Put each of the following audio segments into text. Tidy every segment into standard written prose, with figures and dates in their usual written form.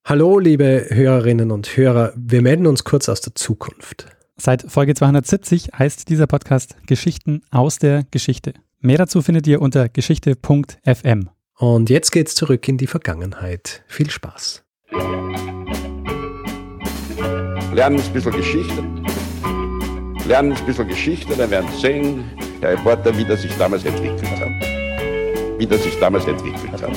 Hallo, liebe Hörerinnen und Hörer, wir melden uns kurz aus der Zukunft. Seit Folge 270 heißt dieser Podcast Geschichten aus der Geschichte. Mehr dazu findet ihr unter geschichte.fm. Und jetzt geht's zurück in die Vergangenheit. Viel Spaß. Lernen ein bisschen Geschichte. Lernen ein bisschen Geschichte, dann werden Sie sehen, der Reporter, wie das sich damals entwickelt hat.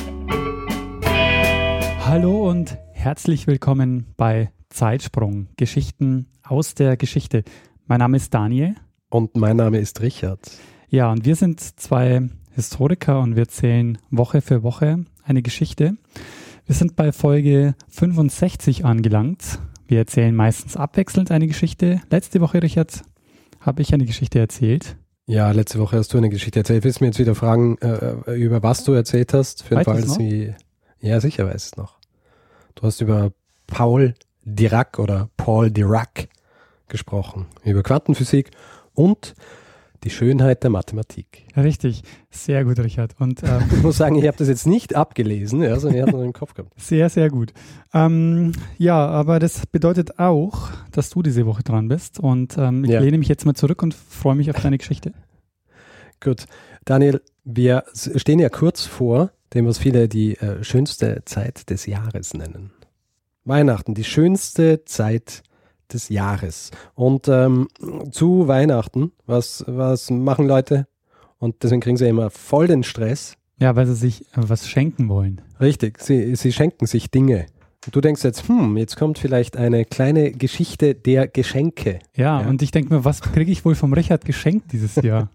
Hallo und herzlich willkommen bei Zeitsprung, Geschichten aus der Geschichte. Mein Name ist Daniel. Und mein Name ist Richard. Ja, und wir sind zwei Historiker und wir erzählen Woche für Woche eine Geschichte. Wir sind bei Folge 65 angelangt. Wir erzählen meistens abwechselnd eine Geschichte. Letzte Woche, Richard, habe ich eine Geschichte erzählt. Ja, letzte Woche hast du eine Geschichte erzählt. Willst du mir jetzt wieder fragen, über was du erzählt hast? Für den Fall, dass sie... Ja, sicher weiß es noch. Du hast über Paul Dirac gesprochen, über Quantenphysik und die Schönheit der Mathematik. Richtig, sehr gut, Richard. Und ich muss sagen, ich habe das jetzt nicht abgelesen, sondern ich habe es noch im Kopf gehabt. Sehr, sehr gut. Ja, aber das bedeutet auch, dass du diese Woche dran bist und ich lehne mich jetzt mal zurück und freue mich auf deine Geschichte. Gut. Daniel, wir stehen ja kurz vor dem, was viele die schönste Zeit des Jahres nennen. Weihnachten, die schönste Zeit des Jahres. Und zu Weihnachten, was machen Leute? Und deswegen kriegen sie immer voll den Stress. Ja, weil sie sich was schenken wollen. Richtig, sie schenken sich Dinge. Und du denkst jetzt, jetzt kommt vielleicht eine kleine Geschichte der Geschenke. Ja, und ich denke mir, was kriege ich wohl vom Richard geschenkt dieses Jahr?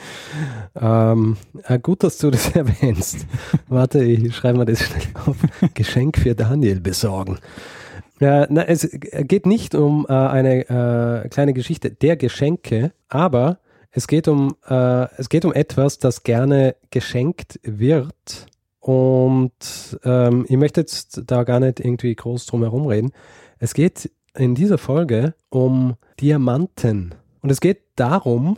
Gut, dass du das erwähnst. Warte, ich schreibe mal das schnell auf. Geschenk für Daniel besorgen. Es geht nicht um eine kleine Geschichte der Geschenke, aber es geht um etwas, das gerne geschenkt wird. Und ich möchte jetzt da gar nicht irgendwie groß drum herum reden. Es geht in dieser Folge um Diamanten. Und es geht darum,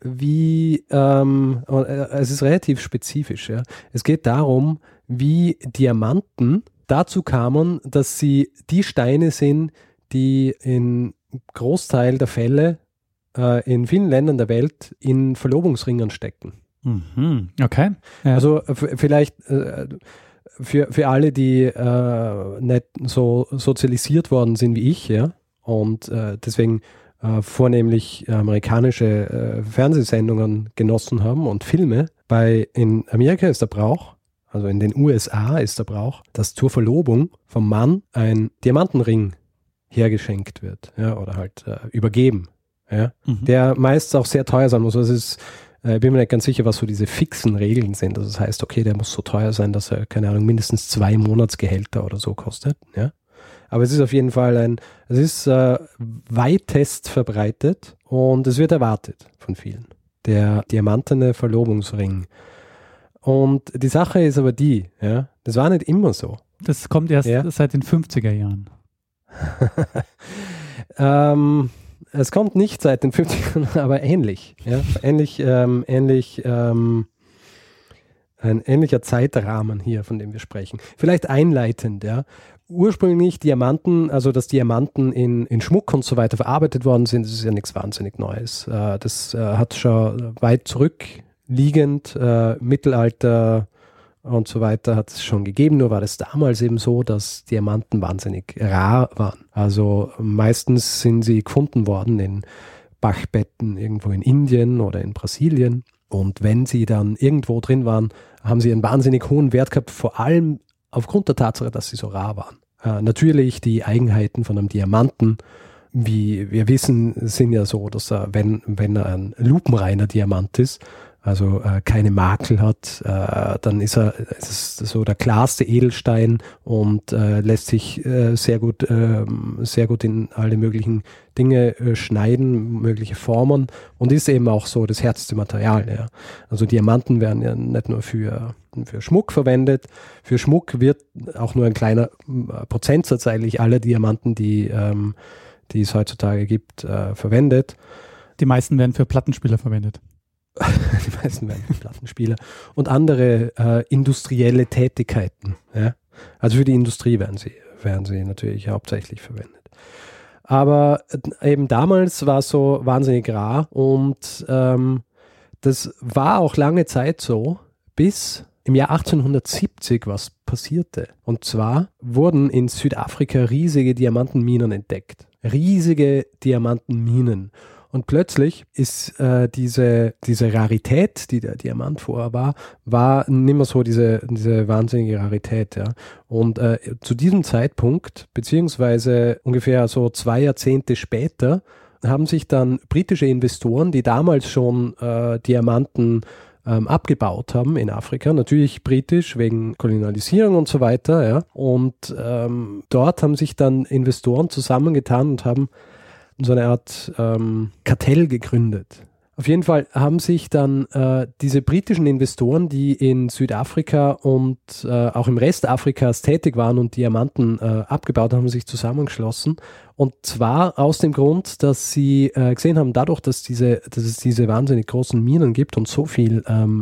es ist relativ spezifisch. Ja. Es geht darum, wie Diamanten dazu kamen, dass sie die Steine sind, die in Großteil der Fälle in vielen Ländern der Welt in Verlobungsringen stecken. Okay. Ja. Also vielleicht für alle, die nicht so sozialisiert worden sind wie ich, ja, und deswegen vornehlich amerikanische Fernsehsendungen genossen haben und Filme. In Amerika ist der Brauch, also in den USA ist der Brauch, dass zur Verlobung vom Mann ein Diamantenring hergeschenkt wird, ja, oder halt übergeben, ja, der meist auch sehr teuer sein muss. Also es ist, bin mir nicht ganz sicher, was so diese fixen Regeln sind. Also das heißt, okay, der muss so teuer sein, dass er, keine Ahnung, mindestens 2 Monatsgehälter oder so kostet, ja. Aber es ist auf jeden Fall weitest verbreitet und es wird erwartet von vielen. Der diamantene Verlobungsring. Und die Sache ist aber die, ja, das war nicht immer so. Das kommt erst seit den 50er Jahren. Es kommt nicht seit den 50ern, aber ähnlich. Ja? Ein ähnlicher Zeitrahmen hier, von dem wir sprechen. Vielleicht einleitend, ja. Ursprünglich Diamanten, also dass Diamanten in Schmuck und so weiter verarbeitet worden sind, das ist ja nichts wahnsinnig Neues. Das hat schon weit zurückliegend, Mittelalter und so weiter hat es schon gegeben, nur war das damals eben so, dass Diamanten wahnsinnig rar waren. Also meistens sind sie gefunden worden in Bachbetten irgendwo in Indien oder in Brasilien. Und wenn sie dann irgendwo drin waren, haben sie einen wahnsinnig hohen Wert gehabt, vor allem aufgrund der Tatsache, dass sie so rar waren. Natürlich die Eigenheiten von einem Diamanten, wie wir wissen, sind ja so, dass er, wenn er ein lupenreiner Diamant ist, also keine Makel hat, dann ist es so der klarste Edelstein und lässt sich sehr gut in alle möglichen Dinge schneiden, mögliche Formen und ist eben auch so das härteste Material. Ja. Also Diamanten werden ja nicht nur für Schmuck verwendet. Für Schmuck wird auch nur ein kleiner Prozentsatz eigentlich aller Diamanten, die es heutzutage gibt, verwendet. Die meisten werden für Plattenspieler verwendet. Die meisten werden für Plattenspieler und andere industrielle Tätigkeiten. Ja? Also für die Industrie werden sie werden sie natürlich hauptsächlich verwendet. Aber eben damals war es so wahnsinnig rar und das war auch lange Zeit so, bis im Jahr 1870 was passierte. Und zwar wurden in Südafrika riesige Diamantenminen entdeckt. Riesige Diamantenminen. Und plötzlich ist diese Rarität, die der Diamant vorher war nicht mehr so diese wahnsinnige Rarität. Ja. Und zu diesem Zeitpunkt, beziehungsweise ungefähr so 2 Jahrzehnte später, haben sich dann britische Investoren, die damals schon Diamanten abgebaut haben in Afrika, natürlich britisch wegen Kolonialisierung und so weiter. Ja. Und dort haben sich dann Investoren zusammengetan und haben so eine Art Kartell gegründet. Auf jeden Fall haben sich dann diese britischen Investoren, die in Südafrika und auch im Rest Afrikas tätig waren und Diamanten abgebaut haben, sich zusammengeschlossen. Und zwar aus dem Grund, dass sie gesehen haben, dadurch, dass es diese wahnsinnig großen Minen gibt und so viele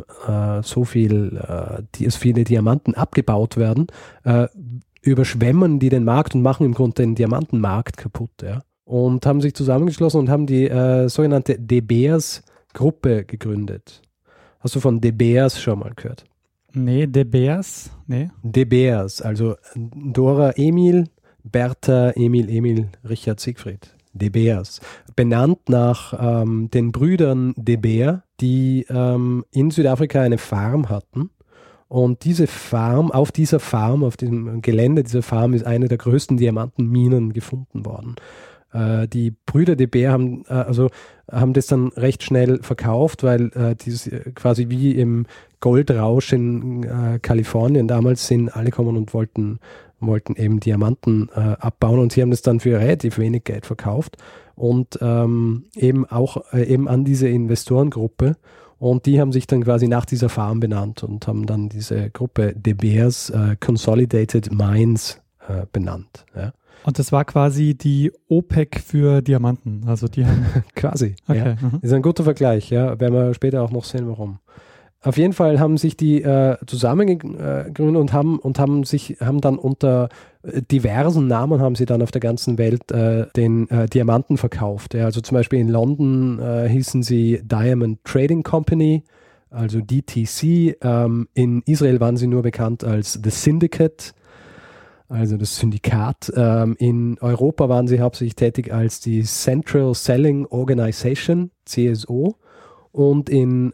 Diamanten abgebaut werden, überschwemmen die den Markt und machen im Grunde den Diamantenmarkt kaputt. Ja. Und haben sich zusammengeschlossen und haben die sogenannte De Beers Gruppe gegründet. Hast du von De Beers schon mal gehört? Nee, De Beers? Nee. De Beers, also Dora Emil, Bertha Emil, Richard Siegfried. De Beers. Benannt nach den Brüdern De Beer, die in Südafrika eine Farm hatten. Und diese Farm, auf dem Gelände dieser Farm ist eine der größten Diamantenminen gefunden worden. Die Brüder De Beer haben das dann recht schnell verkauft, weil dieses quasi wie im Goldrausch in Kalifornien damals sind alle gekommen und wollten eben Diamanten abbauen und sie haben das dann für relativ wenig Geld verkauft und eben an diese Investorengruppe und die haben sich dann quasi nach dieser Farm benannt und haben dann diese Gruppe De Beers Consolidated Mines benannt. Ja. Und das war quasi die OPEC für Diamanten. Also die haben quasi. Okay. Ja. Das ist ein guter Vergleich, ja. Werden wir später auch noch sehen, warum. Auf jeden Fall haben sich die zusammengegründet und haben dann unter diversen Namen haben sie dann auf der ganzen Welt den Diamanten verkauft. Ja. Also zum Beispiel in London hießen sie Diamond Trading Company, also DTC. In Israel waren sie nur bekannt als The Syndicate, also das Syndikat. In Europa waren sie hauptsächlich tätig als die Central Selling Organization, CSO. Und im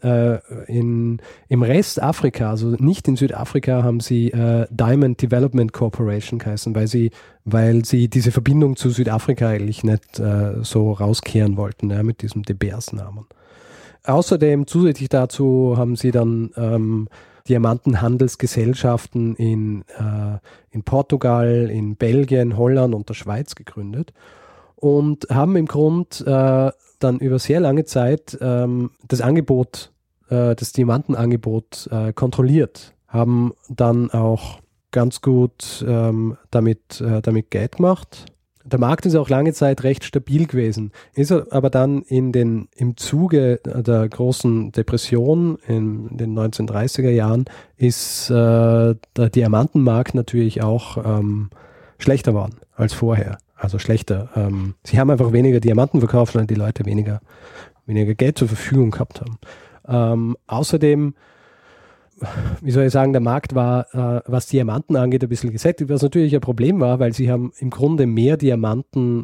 Rest Afrika, also nicht in Südafrika, haben sie Diamond Development Corporation geheißen, weil sie diese Verbindung zu Südafrika eigentlich nicht so rauskehren wollten, ja, mit diesem De Beers-Namen. Außerdem, zusätzlich dazu, haben sie dann Diamantenhandelsgesellschaften in Portugal, in Belgien, Holland und der Schweiz gegründet und haben im Grund dann über sehr lange Zeit das Diamantenangebot kontrolliert, haben dann auch ganz gut damit Geld gemacht. Der Markt ist auch lange Zeit recht stabil gewesen, ist aber dann im Zuge der großen Depression in den 1930er Jahren ist der Diamantenmarkt natürlich auch schlechter geworden als vorher. Also schlechter. Sie haben einfach weniger Diamanten verkauft, weil die Leute weniger Geld zur Verfügung gehabt haben. Außerdem, wie soll ich sagen, der Markt war, was Diamanten angeht, ein bisschen gesättigt, was natürlich ein Problem war, weil sie haben im Grunde mehr Diamanten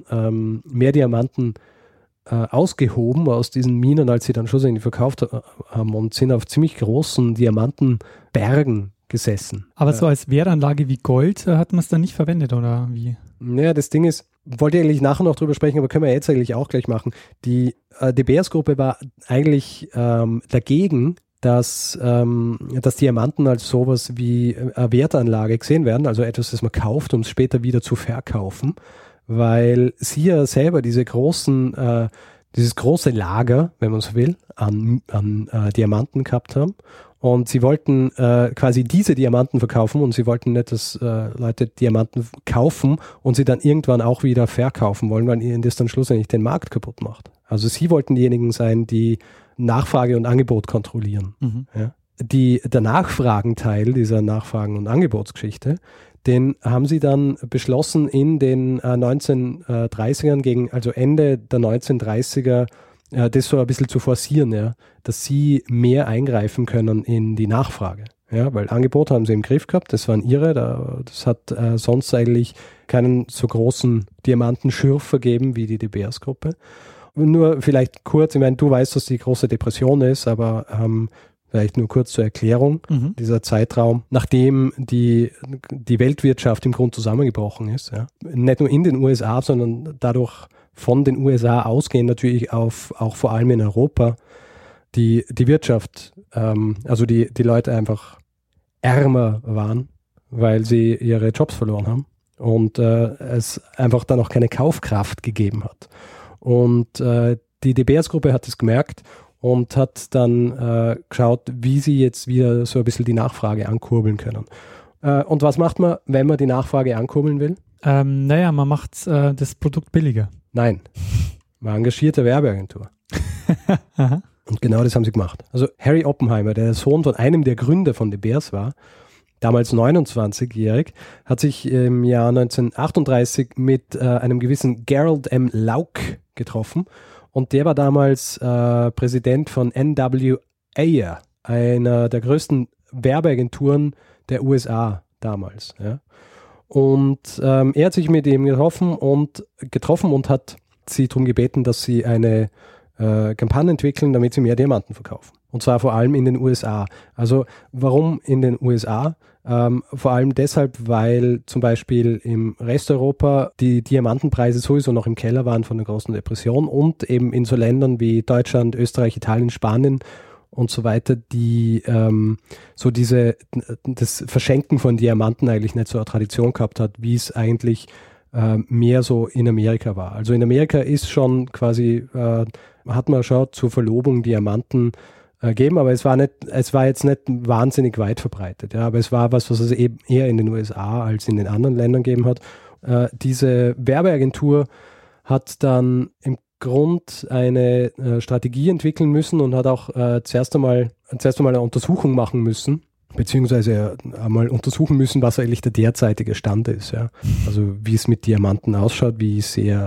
ausgehoben aus diesen Minen, als sie dann schlussendlich verkauft haben und sind auf ziemlich großen Diamantenbergen gesessen. Aber so als Wertanlage wie Gold hat man es dann nicht verwendet, oder wie? Naja, das Ding ist, wollte ich eigentlich nachher noch drüber sprechen, aber können wir jetzt eigentlich auch gleich machen. Die De Beers Gruppe war eigentlich dagegen, dass Diamanten als sowas wie eine Wertanlage gesehen werden, also etwas, das man kauft, um es später wieder zu verkaufen, weil sie ja selber dieses große Lager, wenn man so will, an Diamanten gehabt haben. Und sie wollten quasi diese Diamanten verkaufen und sie wollten nicht, dass Leute Diamanten kaufen und sie dann irgendwann auch wieder verkaufen wollen, weil ihnen das dann schlussendlich den Markt kaputt macht. Also sie wollten diejenigen sein, die Nachfrage und Angebot kontrollieren. Mhm. Ja. Der Nachfragenteil dieser Nachfragen- und Angebotsgeschichte, den haben sie dann beschlossen in den 1930ern also Ende der 1930er, das so ein bisschen zu forcieren, ja, dass sie mehr eingreifen können in die Nachfrage. Ja, weil Angebot haben sie im Griff gehabt, das waren ihre, das hat sonst eigentlich keinen so großen Diamantenschürf gegeben wie die De Beers-Gruppe. Nur vielleicht kurz, ich meine, du weißt, dass die große Depression ist, aber vielleicht nur kurz zur Erklärung, dieser Zeitraum, nachdem die Weltwirtschaft im Grunde zusammengebrochen ist, ja. Nicht nur in den USA, sondern dadurch von den USA ausgehend natürlich auch vor allem in Europa, die Wirtschaft, also die Leute einfach ärmer waren, weil sie ihre Jobs verloren haben und es einfach dann auch keine Kaufkraft gegeben hat. Und die De Beers-Gruppe hat es gemerkt und hat dann geschaut, wie sie jetzt wieder so ein bisschen die Nachfrage ankurbeln können. Und was macht man, wenn man die Nachfrage ankurbeln will? Man macht das Produkt billiger. Nein, man engagiert eine Werbeagentur. Aha. Und genau das haben sie gemacht. Also Harry Oppenheimer, der Sohn von einem der Gründer von De Beers war, damals 29-jährig, hat sich im Jahr 1938 mit einem gewissen Gerald M. Lauk getroffen. Und der war damals Präsident von N.W. Ayer, einer der größten Werbeagenturen der USA damals. Ja. Und er hat sich mit ihm getroffen und hat sie darum gebeten, dass sie eine Kampagne entwickeln, damit sie mehr Diamanten verkaufen. Und zwar vor allem in den USA. Also warum in den USA? Vor allem deshalb, weil zum Beispiel im Rest Europa die Diamantenpreise sowieso noch im Keller waren von der großen Depression und eben in so Ländern wie Deutschland, Österreich, Italien, Spanien und so weiter, die so das Verschenken von Diamanten eigentlich nicht so eine Tradition gehabt hat, wie es eigentlich mehr so in Amerika war. Also in Amerika ist schon quasi, hat man schon zur Verlobung Diamanten gegeben, aber es war jetzt nicht wahnsinnig weit verbreitet. Ja, aber es war was es eben eher in den USA als in den anderen Ländern gegeben hat. Diese Werbeagentur hat dann im Grund eine Strategie entwickeln müssen und hat auch zuerst einmal eine Untersuchung machen müssen, beziehungsweise einmal untersuchen müssen, was eigentlich der derzeitige Stand ist. Ja. Also wie es mit Diamanten ausschaut, wie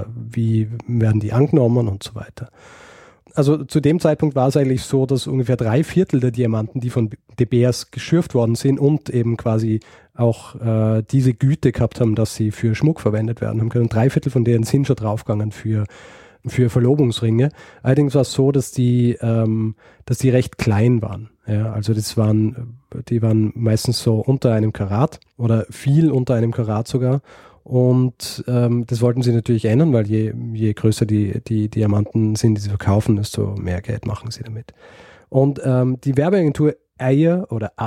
werden die angenommen und so weiter. Also zu dem Zeitpunkt war es eigentlich so, dass ungefähr 3/4 der Diamanten, die von De Beers geschürft worden sind und eben quasi auch diese Güte gehabt haben, dass sie für Schmuck verwendet werden haben können. 3/4 von denen sind schon draufgegangen für Verlobungsringe. Allerdings war es so, dass die recht klein waren. Ja, also die waren meistens so unter einem Karat oder viel unter einem Karat sogar. Und das wollten sie natürlich ändern, weil je größer die Diamanten sind, die sie verkaufen, desto mehr Geld machen sie damit. Und die Werbeagentur Ayer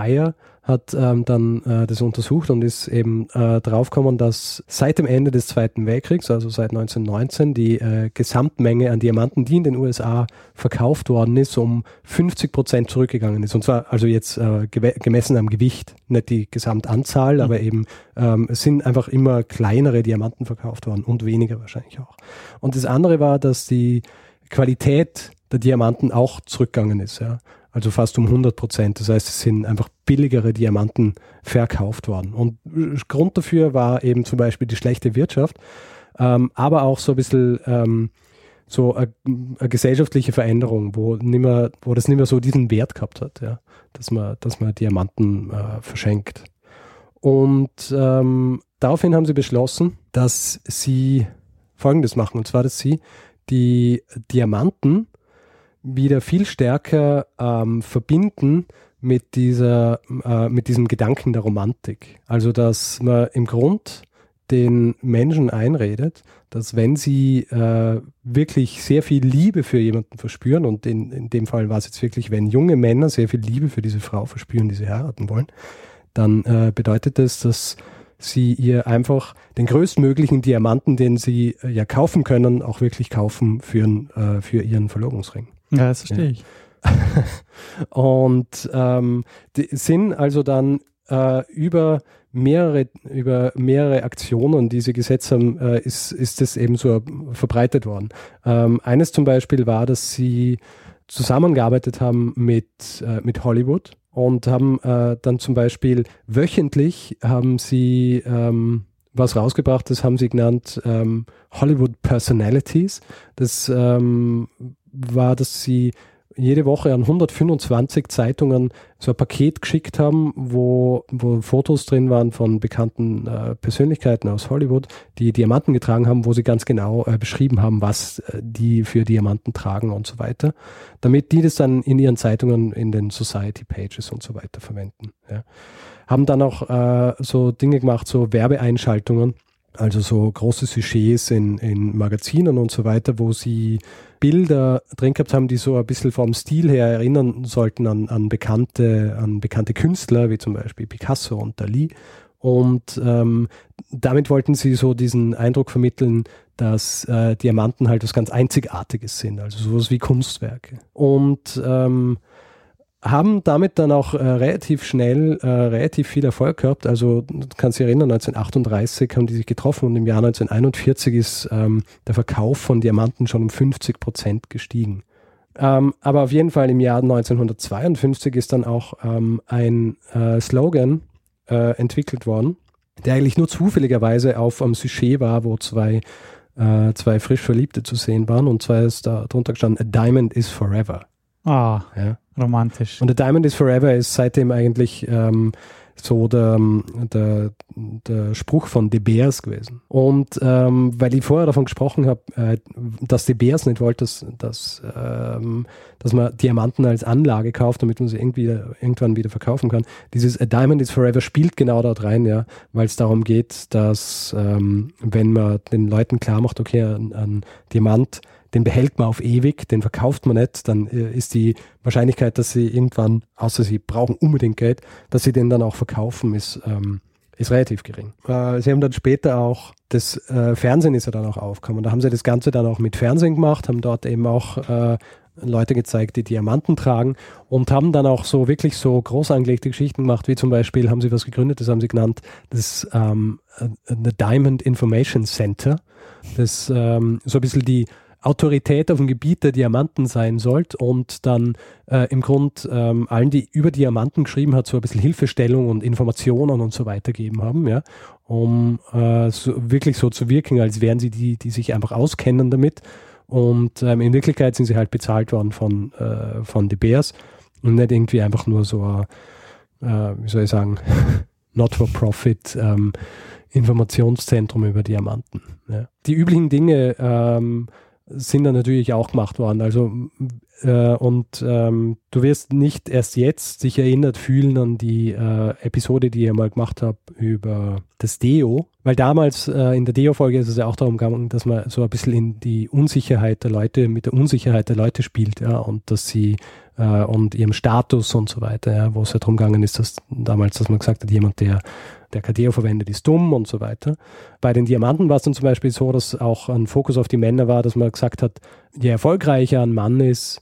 hat dann das untersucht und ist eben draufgekommen, dass seit dem Ende des Zweiten Weltkriegs, also seit 1919, die Gesamtmenge an Diamanten, die in den USA verkauft worden ist, um 50% zurückgegangen ist. Und zwar also jetzt gemessen am Gewicht, nicht die Gesamtanzahl, aber eben es sind einfach immer kleinere Diamanten verkauft worden und weniger wahrscheinlich auch. Und das andere war, dass die Qualität der Diamanten auch zurückgegangen ist, ja. Also fast um 100%. Das heißt, es sind einfach billigere Diamanten verkauft worden. Und Grund dafür war eben zum Beispiel die schlechte Wirtschaft, aber auch so ein bisschen so eine gesellschaftliche Veränderung, wo das nicht mehr so diesen Wert gehabt hat, ja, dass man Diamanten verschenkt. Und daraufhin haben sie beschlossen, dass sie Folgendes machen, und zwar, dass sie die Diamanten wieder viel stärker verbinden mit diesem Gedanken der Romantik. Also, dass man im Grund den Menschen einredet, dass wenn sie wirklich sehr viel Liebe für jemanden verspüren, und in dem Fall war es jetzt wirklich, wenn junge Männer sehr viel Liebe für diese Frau verspüren, die sie heiraten wollen, dann bedeutet das, dass sie ihr einfach den größtmöglichen Diamanten, den sie ja kaufen können, auch wirklich kaufen für ihren Verlobungsring. Ja, das verstehe ich. Und die sind also dann über mehrere Aktionen, die sie gesetzt haben, ist das eben so verbreitet worden. Eines zum Beispiel war, dass sie zusammengearbeitet haben mit Hollywood. und haben dann zum Beispiel wöchentlich haben sie was rausgebracht, das haben sie genannt Hollywood Personalities. Das war, dass sie jede Woche an 125 Zeitungen so ein Paket geschickt haben, wo Fotos drin waren von bekannten Persönlichkeiten aus Hollywood, die Diamanten getragen haben, wo sie ganz genau beschrieben haben, was die für Diamanten tragen und so weiter, damit die das dann in ihren Zeitungen, in den Society Pages und so weiter verwenden. Ja. Haben dann auch so Dinge gemacht, so Werbeeinschaltungen, also so große Sujets in Magazinen und so weiter, wo sie Bilder drin gehabt haben, die so ein bisschen vom Stil her erinnern sollten an bekannte Künstler, wie zum Beispiel Picasso und Dalí. Und damit wollten sie so diesen Eindruck vermitteln, dass Diamanten halt was ganz Einzigartiges sind, also sowas wie Kunstwerke. Und haben damit dann auch relativ schnell relativ viel Erfolg gehabt. Also du kannst dich erinnern, 1938 haben die sich getroffen und im Jahr 1941 ist der Verkauf von Diamanten schon um 50% gestiegen. Aber auf jeden Fall im Jahr 1952 ist dann auch ein Slogan entwickelt worden, der eigentlich nur zufälligerweise auf einem Sujet war, wo zwei frisch Verliebte zu sehen waren, und zwar ist da drunter gestanden, "A Diamond is Forever". Ah, ja. Romantisch. Und "A Diamond is Forever" ist seitdem eigentlich so der Spruch von De Beers gewesen. Und weil ich vorher davon gesprochen habe, dass De Beers nicht wollte, dass man Diamanten als Anlage kauft, damit man sie irgendwann wieder verkaufen kann. Dieses "A Diamond is Forever" spielt genau dort rein, ja, weil es darum geht, dass wenn man den Leuten klar macht, okay, ein Diamant, den behält man auf ewig, den verkauft man nicht, dann ist die Wahrscheinlichkeit, dass sie irgendwann, außer sie brauchen unbedingt Geld, dass sie den dann auch verkaufen, ist relativ gering. Sie haben dann später auch, das Fernsehen ist ja dann auch aufgekommen, da haben sie das Ganze dann auch mit Fernsehen gemacht, haben dort eben auch Leute gezeigt, die Diamanten tragen, und haben dann auch so wirklich so groß angelegte Geschichten gemacht, wie zum Beispiel haben sie was gegründet, das haben sie genannt, das The Diamond Information Center, das so ein bisschen die Autorität auf dem Gebiet der Diamanten sein sollte und dann im Grund allen, die über Diamanten geschrieben hat, so ein bisschen Hilfestellung und Informationen und so weiter gegeben haben, ja, um wirklich so zu wirken, als wären sie die sich einfach auskennen damit. Und in Wirklichkeit sind sie halt bezahlt worden von De Beers und nicht irgendwie einfach nur so, wie soll ich sagen, Not-for-Profit Informationszentrum über Diamanten. Ja. Die üblichen Dinge sind dann natürlich auch gemacht worden. Also du wirst nicht erst jetzt dich erinnert fühlen an die Episode, die ich mal gemacht habe über das Deo, weil damals in der Deo-Folge ist es ja auch darum gegangen, dass man so ein bisschen in die Unsicherheit der Leute, mit der Unsicherheit der Leute spielt, ja, und dass sie und ihrem Status und so weiter, ja, wo es ja darum gegangen ist, dass man gesagt hat, jemand, der kein Deo verwendet, ist dumm und so weiter. Bei den Diamanten war es dann zum Beispiel so, dass auch ein Fokus auf die Männer war, dass man gesagt hat, je erfolgreicher ein Mann ist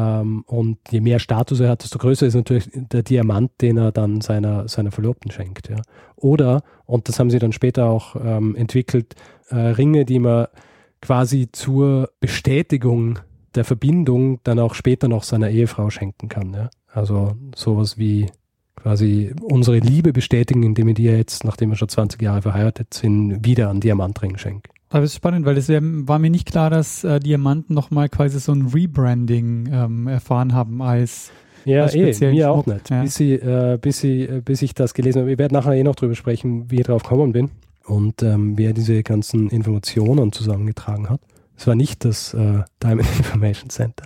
und je mehr Status er hat, desto größer ist natürlich der Diamant, den er dann seiner Verlobten schenkt. Ja. Oder, und das haben sie dann später auch entwickelt, Ringe, die man quasi zur Bestätigung der Verbindung dann auch später noch seiner Ehefrau schenken kann. Ja. Also sowas wie quasi unsere Liebe bestätigen, indem ich dir jetzt, nachdem wir schon 20 Jahre verheiratet sind, wieder einen Diamantring schenke. Aber es ist spannend, weil es war mir nicht klar, dass Diamanten nochmal quasi so ein Rebranding erfahren haben als speziellen mir Schmuck. Auch nicht. Ja. Bis ich das gelesen habe. Ich werde nachher noch drüber sprechen, wie ich drauf gekommen bin und wer diese ganzen Informationen zusammengetragen hat. Es war nicht das Diamond Information Center.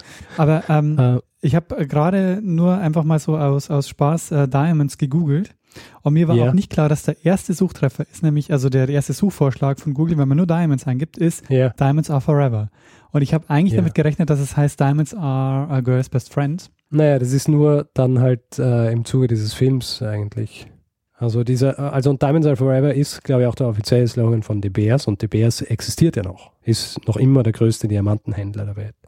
Aber ich habe gerade nur einfach mal so aus Spaß Diamonds gegoogelt und mir war auch nicht klar, dass der erste Suchtreffer ist, nämlich also der erste Suchvorschlag von Google, wenn man nur Diamonds eingibt, ist Diamonds are forever. Und ich habe eigentlich damit gerechnet, dass es heißt Diamonds are a girl's best friend. Naja, das ist nur dann halt im Zuge dieses Films eigentlich. Also und Diamonds Are Forever ist, glaube ich, auch der offizielle Slogan von De Beers, und De Beers existiert ja noch. Ist noch immer der größte Diamantenhändler der Welt.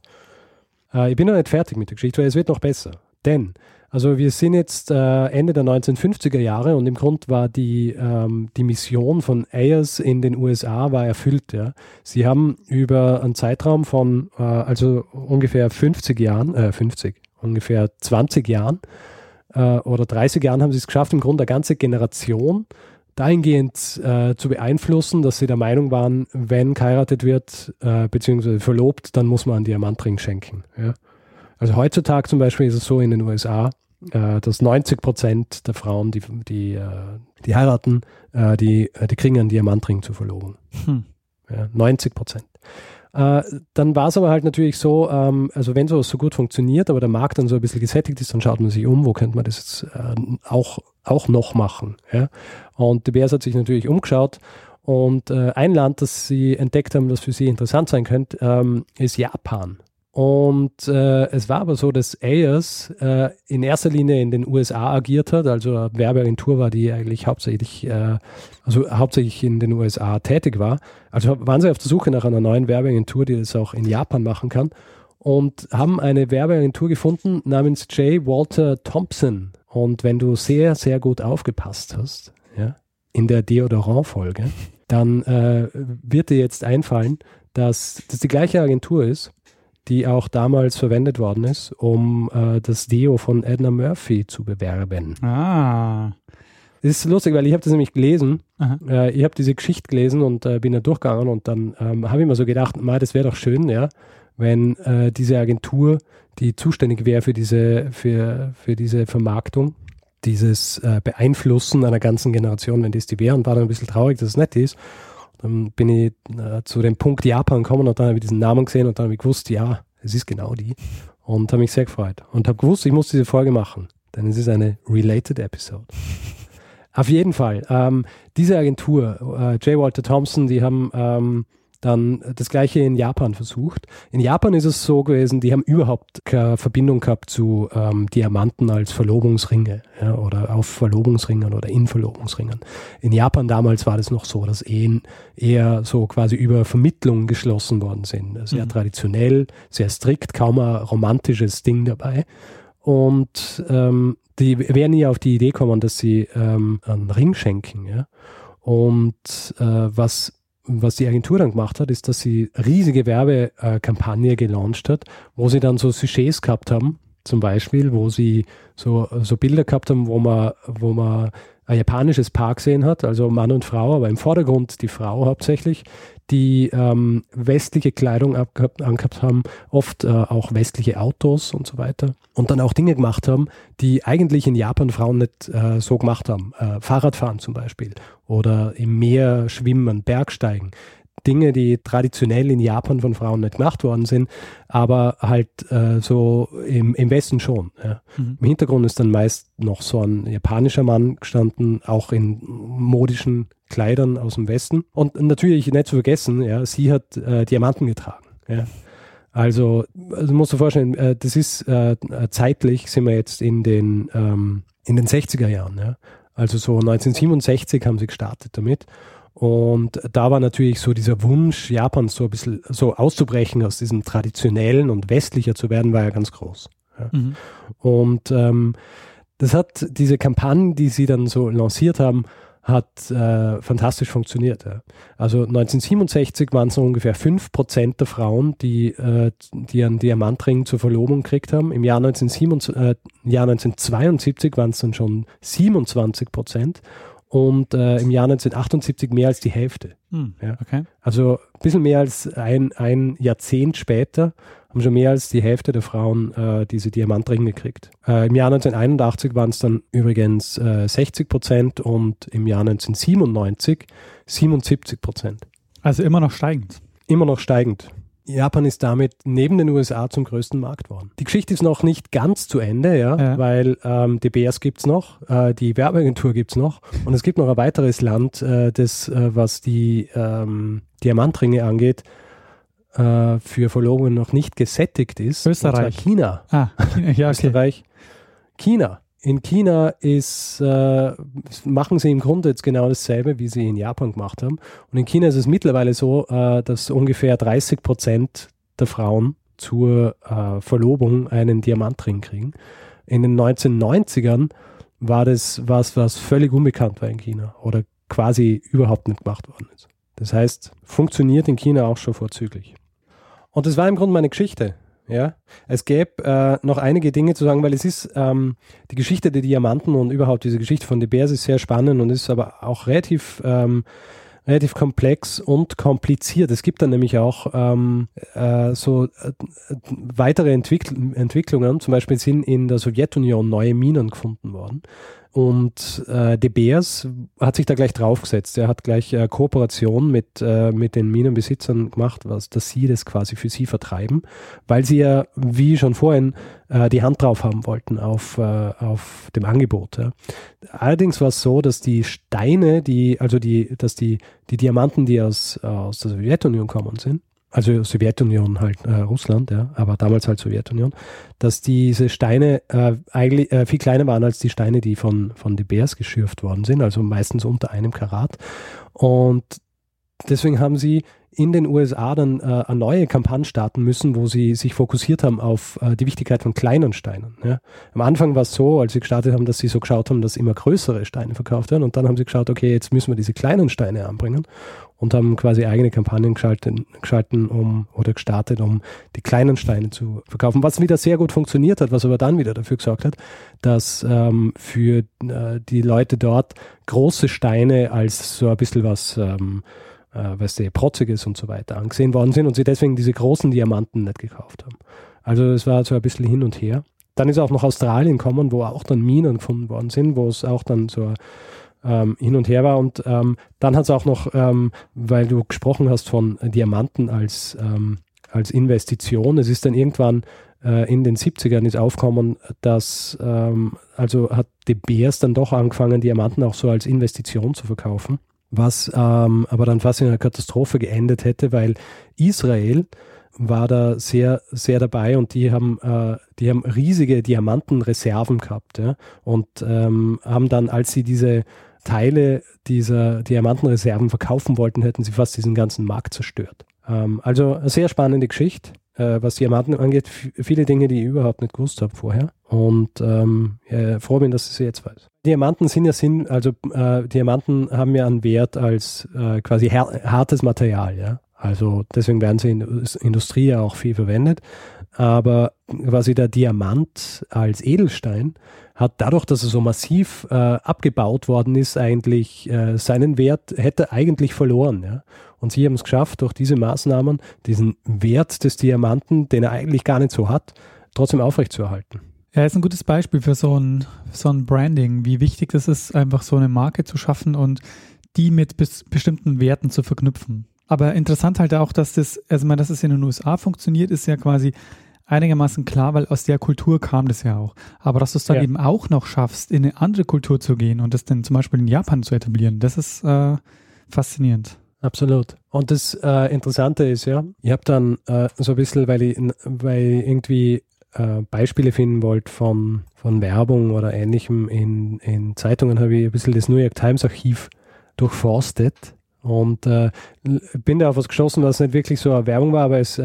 Ich bin noch nicht fertig mit der Geschichte, weil es wird noch besser. Denn, also wir sind jetzt Ende der 1950er Jahre und im Grund war die Mission von Ayers in den USA war erfüllt. Ja. Sie haben über einen Zeitraum von ungefähr 20 Jahren oder 30 Jahren haben sie es geschafft, im Grunde eine ganze Generation dahingehend zu beeinflussen, dass sie der Meinung waren, wenn geheiratet wird, beziehungsweise verlobt, dann muss man einen Diamantring schenken. Ja? Also heutzutage zum Beispiel ist es so in den USA, dass 90% der Frauen, die heiraten, die kriegen einen Diamantring zur Verlobung. Ja, 90%. Dann war es aber halt natürlich so, also wenn sowas so gut funktioniert, aber der Markt dann so ein bisschen gesättigt ist, dann schaut man sich um, wo könnte man das jetzt auch noch machen. Ja? Und die Bears hat sich natürlich umgeschaut und ein Land, das sie entdeckt haben, das für sie interessant sein könnte, ist Japan. Und es war aber so, dass Ayers in erster Linie in den USA agiert hat, also eine Werbeagentur war, die eigentlich hauptsächlich in den USA tätig war. Also waren sie auf der Suche nach einer neuen Werbeagentur, die das auch in Japan machen kann und haben eine Werbeagentur gefunden namens J. Walter Thompson. Und wenn du sehr, sehr gut aufgepasst hast, ja, in der Deodorant-Folge, dann wird dir jetzt einfallen, dass das die gleiche Agentur ist, die auch damals verwendet worden ist, um das Deo von Edna Murphy zu bewerben. Ah. Das ist lustig, weil ich habe das nämlich gelesen. Ich habe diese Geschichte gelesen und bin da durchgegangen und dann habe ich mir so gedacht, das wäre doch schön, ja, wenn diese Agentur, die zuständig wäre für diese Vermarktung, dieses Beeinflussen einer ganzen Generation, wenn das die wäre, und war dann ein bisschen traurig, dass es nicht ist. Dann bin ich zu dem Punkt Japan gekommen und dann habe ich diesen Namen gesehen und dann habe ich gewusst, ja, es ist genau die. Und habe mich sehr gefreut. Und habe gewusst, ich muss diese Folge machen, denn es ist eine related Episode. Auf jeden Fall, diese Agentur, J. Walter Thompson, die haben dann das Gleiche in Japan versucht. In Japan ist es so gewesen, die haben überhaupt keine Verbindung gehabt zu Diamanten als Verlobungsringe, ja, oder auf Verlobungsringen oder in Verlobungsringen. In Japan damals war das noch so, dass Ehen eher so quasi über Vermittlung geschlossen worden sind. Sehr traditionell, sehr strikt, kaum ein romantisches Ding dabei. Und die wären nie auf die Idee gekommen, dass sie einen Ring schenken. Ja? Und was die Agentur dann gemacht hat, ist, dass sie riesige Werbekampagne gelauncht hat, wo sie dann so Sujets gehabt haben, zum Beispiel, wo sie so Bilder gehabt haben, wo man ein japanisches Paar gesehen hat, also Mann und Frau, aber im Vordergrund die Frau hauptsächlich, die westliche Kleidung angehabt haben, oft auch westliche Autos und so weiter. Und dann auch Dinge gemacht haben, die eigentlich in Japan Frauen nicht so gemacht haben. Fahrradfahren zum Beispiel oder im Meer schwimmen, Bergsteigen. Dinge, die traditionell in Japan von Frauen nicht gemacht worden sind, aber halt so im Westen schon. Ja. Im Hintergrund ist dann meist noch so ein japanischer Mann gestanden, auch in modischen Kleidern aus dem Westen. Und natürlich nicht zu vergessen, ja, sie hat Diamanten getragen. Ja. Also musst du dir vorstellen, das ist zeitlich, sind wir jetzt in den 60er Jahren. Ja. Also so 1967 haben sie gestartet damit. Und da war natürlich so dieser Wunsch, Japans so ein bisschen so auszubrechen, aus diesem traditionellen und westlicher zu werden, war ja ganz groß. Ja. Und das hat diese Kampagne, die sie dann so lanciert haben, hat fantastisch funktioniert. Ja. Also 1967 waren es so ungefähr 5% der Frauen, die einen Diamantring zur Verlobung gekriegt haben. Im Jahr 1972 waren es dann schon 27%. Und im Jahr 1978 mehr als die Hälfte. Ja. Okay. Also ein bisschen mehr als ein Jahrzehnt später haben schon mehr als die Hälfte der Frauen diese Diamantringe gekriegt. Im Jahr 1981 waren es dann übrigens 60% und im Jahr 1997 77%. Also immer noch steigend. Immer noch steigend. Japan ist damit neben den USA zum größten Markt geworden. Die Geschichte ist noch nicht ganz zu Ende, ja. Weil die Bears gibt es noch, die Werbeagentur gibt es noch und es gibt noch ein weiteres Land, das, was die Diamantringe angeht, für Verlobungen noch nicht gesättigt ist. Österreich. Und zwar China. China. Ja, okay. Österreich. China. In China machen sie im Grunde jetzt genau dasselbe, wie sie in Japan gemacht haben. Und in China ist es mittlerweile so, dass ungefähr 30% der Frauen zur Verlobung einen Diamantring kriegen. In den 1990ern war das was völlig unbekannt war in China oder quasi überhaupt nicht gemacht worden ist. Das heißt, funktioniert in China auch schon vorzüglich. Und das war im Grunde meine Geschichte. Ja, es gäbe noch einige Dinge zu sagen, weil es ist die Geschichte der Diamanten und überhaupt diese Geschichte von De Beers ist sehr spannend und ist aber auch relativ komplex und kompliziert. Es gibt dann nämlich auch weitere Entwicklungen. Zum Beispiel sind in der Sowjetunion neue Minen gefunden worden. Und De Beers hat sich da gleich draufgesetzt. Er hat gleich Kooperation mit den Minenbesitzern gemacht, dass sie das quasi für sie vertreiben, weil sie ja, wie schon vorhin, die Hand drauf haben wollten auf dem Angebot. Ja. Allerdings war es so, dass die Steine, die Diamanten, die aus der Sowjetunion kommen sind, also Sowjetunion halt Russland, ja, aber damals halt Sowjetunion, dass diese Steine eigentlich viel kleiner waren als die Steine, die von De Beers geschürft worden sind, also meistens unter 1 Karat. Und deswegen haben sie in den USA dann eine neue Kampagne starten müssen, wo sie sich fokussiert haben auf die Wichtigkeit von kleinen Steinen. Ja. Am Anfang war es so, als sie gestartet haben, dass sie so geschaut haben, dass immer größere Steine verkauft werden und dann haben sie geschaut, okay, jetzt müssen wir diese kleinen Steine anbringen und haben quasi eigene Kampagnen gestartet, um die kleinen Steine zu verkaufen, was wieder sehr gut funktioniert hat, was aber dann wieder dafür gesorgt hat, dass für die Leute dort große Steine als so ein bisschen was Protziges und so weiter angesehen worden sind und sie deswegen diese großen Diamanten nicht gekauft haben. Also es war so ein bisschen hin und her. Dann ist auch noch Australien gekommen, wo auch dann Minen gefunden worden sind, wo es auch dann so hin und her war und dann hat es auch noch, weil du gesprochen hast von Diamanten als Investition, es ist dann irgendwann in den 70ern ist aufgekommen, dass also hat De Beers dann doch angefangen, Diamanten auch so als Investition zu verkaufen. Was aber dann fast in einer Katastrophe geendet hätte, weil Israel war da sehr, sehr dabei und die haben riesige Diamantenreserven gehabt, ja, und haben dann, als sie diese Teile dieser Diamantenreserven verkaufen wollten, hätten sie fast diesen ganzen Markt zerstört. Also eine sehr spannende Geschichte, was Diamanten angeht. Viele Dinge, die ich überhaupt nicht gewusst habe vorher. Und froh bin, dass ich sie jetzt weiß. Diamanten Diamanten haben ja einen Wert als quasi hartes Material, ja. Also deswegen werden sie in der Industrie ja auch viel verwendet. Aber quasi der Diamant als Edelstein hat dadurch, dass er so massiv abgebaut worden ist, eigentlich seinen Wert hätte eigentlich verloren. Ja? Und sie haben es geschafft, durch diese Maßnahmen diesen Wert des Diamanten, den er eigentlich gar nicht so hat, trotzdem aufrechtzuerhalten. Ja, ist ein gutes Beispiel für so ein Branding, wie wichtig es ist, einfach so eine Marke zu schaffen und die mit bestimmten Werten zu verknüpfen. Aber interessant halt auch, dass dass es in den USA funktioniert, ist ja quasi einigermaßen klar, weil aus der Kultur kam das ja auch. Aber dass du es dann eben auch noch schaffst, in eine andere Kultur zu gehen und das dann zum Beispiel in Japan zu etablieren, das ist faszinierend. Absolut. Und das Interessante ist ja, ich habe dann so ein bisschen, weil ich irgendwie Beispiele finden wollte von Werbung oder Ähnlichem in Zeitungen, habe ich ein bisschen das New York Times Archiv durchforstet und bin da auf was geschossen, was nicht wirklich so eine Werbung war, aber es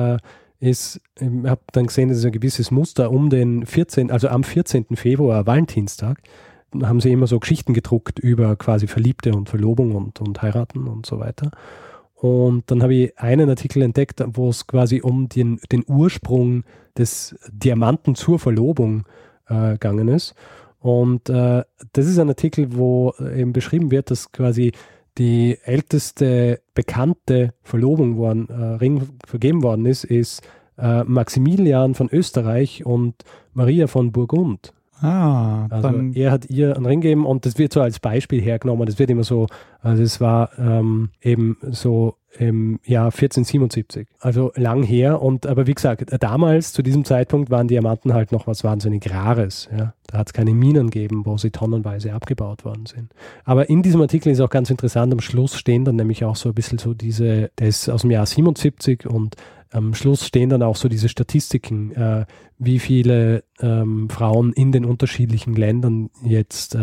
ich habe dann gesehen, dass es ein gewisses Muster am 14. Februar, Valentinstag, haben sie immer so Geschichten gedruckt über quasi Verliebte und Verlobung und Heiraten und so weiter. Und dann habe ich einen Artikel entdeckt, wo es quasi um den Ursprung des Diamanten zur Verlobung gegangen ist. Und das ist ein Artikel, wo eben beschrieben wird, dass quasi die älteste bekannte Verlobung, wo ein Ring vergeben worden ist Maximilian von Österreich und Maria von Burgund. Also er hat ihr einen Ring gegeben und das wird so als Beispiel hergenommen. Das wird immer so, also es war eben so im Jahr 1477, also lang her. Aber wie gesagt, damals zu diesem Zeitpunkt waren Diamanten halt noch was wahnsinnig Rares. Ja? Da hat es keine Minen gegeben, wo sie tonnenweise abgebaut worden sind. Aber in diesem Artikel ist auch ganz interessant, am Schluss stehen dann nämlich auch so ein bisschen so das ist aus dem Jahr 77 und am Schluss stehen dann auch so diese Statistiken, wie viele Frauen in den unterschiedlichen Ländern jetzt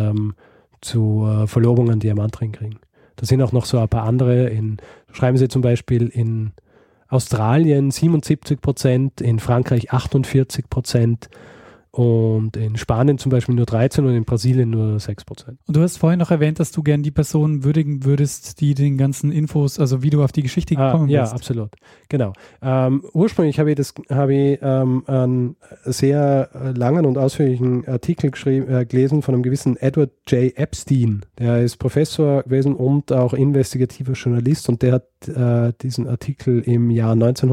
zu Verlobungen Diamantring kriegen. Da sind auch noch so ein paar andere. Schreiben sie zum Beispiel in Australien 77%, in Frankreich 48% und in Spanien zum Beispiel nur 13% und in Brasilien nur 6%. Und du hast vorhin noch erwähnt, dass du gern die Person würdigen würdest, die den ganzen Infos, also wie du auf die Geschichte gekommen bist. Ja, absolut. Genau. Ursprünglich habe ich einen sehr langen und ausführlichen Artikel gelesen von einem gewissen Edward J. Epstein. Der ist Professor gewesen und auch investigativer Journalist, und der hat diesen Artikel im Jahr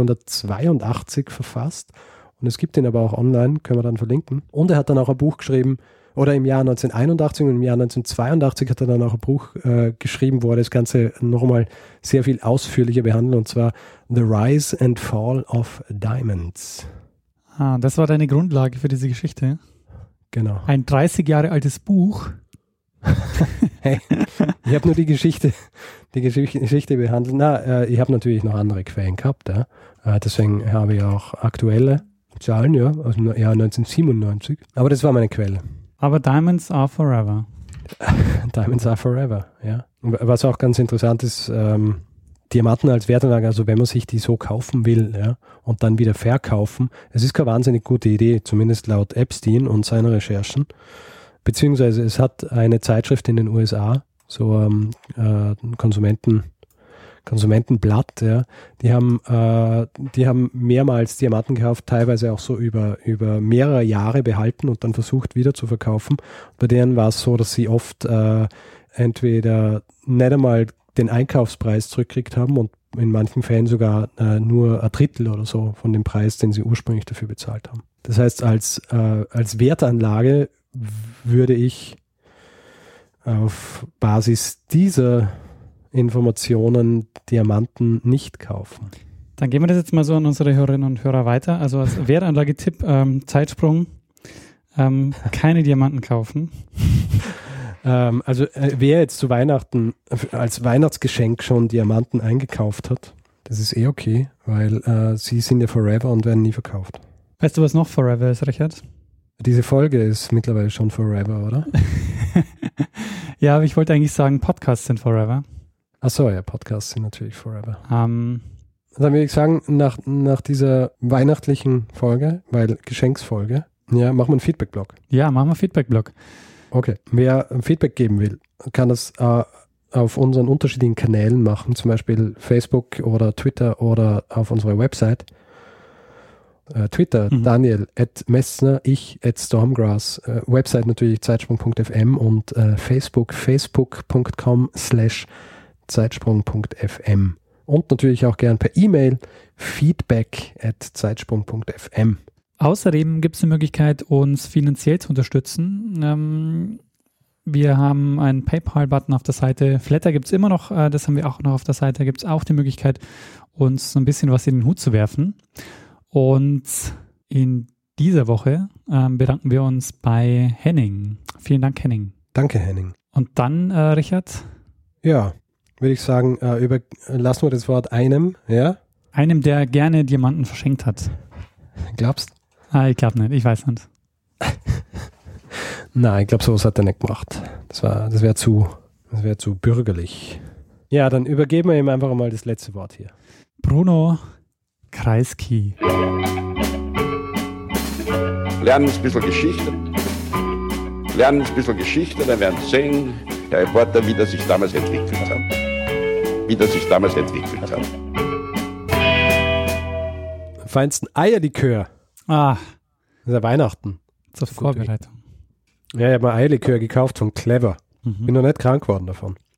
1982 verfasst. Und es gibt ihn aber auch online, können wir dann verlinken. Und er hat dann auch ein Buch geschrieben, oder im Jahr 1981 und im Jahr 1982 hat er dann auch ein Buch geschrieben, wo er das Ganze nochmal sehr viel ausführlicher behandelt, und zwar The Rise and Fall of Diamonds. Ah, das war deine Grundlage für diese Geschichte. Genau. Ein 30 Jahre altes Buch. Hey, ich habe nur die Geschichte behandelt. Ich habe natürlich noch andere Quellen gehabt. Ja. Deswegen habe ich auch aktuelle Zahlen, ja, aus dem Jahr 1997. Aber das war meine Quelle. Aber Diamonds are forever. Diamonds are forever, ja. Was auch ganz interessant ist, Diamanten als Wertanlage, also wenn man sich die so kaufen will, ja, und dann wieder verkaufen, es ist keine wahnsinnig gute Idee, zumindest laut Epstein und seinen Recherchen. Beziehungsweise es hat eine Zeitschrift in den USA, so ein Konsumentenblatt, ja, die haben mehrmals Diamanten gekauft, teilweise auch so über mehrere Jahre behalten und dann versucht wieder zu verkaufen. Bei denen war es so, dass sie oft entweder nicht einmal den Einkaufspreis zurückgekriegt haben und in manchen Fällen sogar nur ein Drittel oder so von dem Preis, den sie ursprünglich dafür bezahlt haben. Das heißt, als Wertanlage würde ich auf Basis dieser Informationen Diamanten nicht kaufen. Dann geben wir das jetzt mal so an unsere Hörerinnen und Hörer weiter. Also als Wertanlage-Tipp, Zeitsprung, keine Diamanten kaufen. Wer jetzt zu Weihnachten als Weihnachtsgeschenk schon Diamanten eingekauft hat, das ist okay, weil sie sind ja forever und werden nie verkauft. Weißt du, was noch forever ist, Richard? Diese Folge ist mittlerweile schon forever, oder? Ja, aber ich wollte eigentlich sagen, Podcasts sind forever. Achso, ja, Podcasts sind natürlich forever. Dann würde ich sagen, nach dieser weihnachtlichen Folge, weil Geschenksfolge, ja, machen wir einen Feedback-Blog. Ja, machen wir einen Feedback-Blog. Okay, wer Feedback geben will, kann das auf unseren unterschiedlichen Kanälen machen, zum Beispiel Facebook oder Twitter oder auf unserer Website. Twitter, Daniel @Messner, ich @Stormgrass, Website natürlich zeitsprung.fm und facebook.com/zeitsprung.fm und natürlich auch gern per E-Mail feedback@zeitsprung.fm. Außerdem gibt es die Möglichkeit, uns finanziell zu unterstützen. Wir haben einen PayPal-Button auf der Seite. Flatter gibt es immer noch, das haben wir auch noch auf der Seite. Da gibt es auch die Möglichkeit, uns so ein bisschen was in den Hut zu werfen. Und in dieser Woche bedanken wir uns bei Henning. Vielen Dank, Henning. Danke, Henning. Und dann, Richard? Ja, würde ich sagen, lassen wir das Wort einem, ja? Einem, der gerne Diamanten verschenkt hat. Glaubst du? Ich glaube nicht, ich weiß nicht. Nein, ich glaube, sowas hat er nicht gemacht. Das wäre zu bürgerlich. Ja, dann übergeben wir ihm einfach mal das letzte Wort hier. Bruno Kreisky. Lernen ein bisschen Geschichte. Dann werden Sie sehen, der Reporter, wie das sich damals entwickelt hat. Feinsten Eierlikör. Ah. Das ist ja Weihnachten. Zur Vorbereitung. Ja, ich habe mal Eierlikör gekauft von Clever. Bin noch nicht krank geworden davon.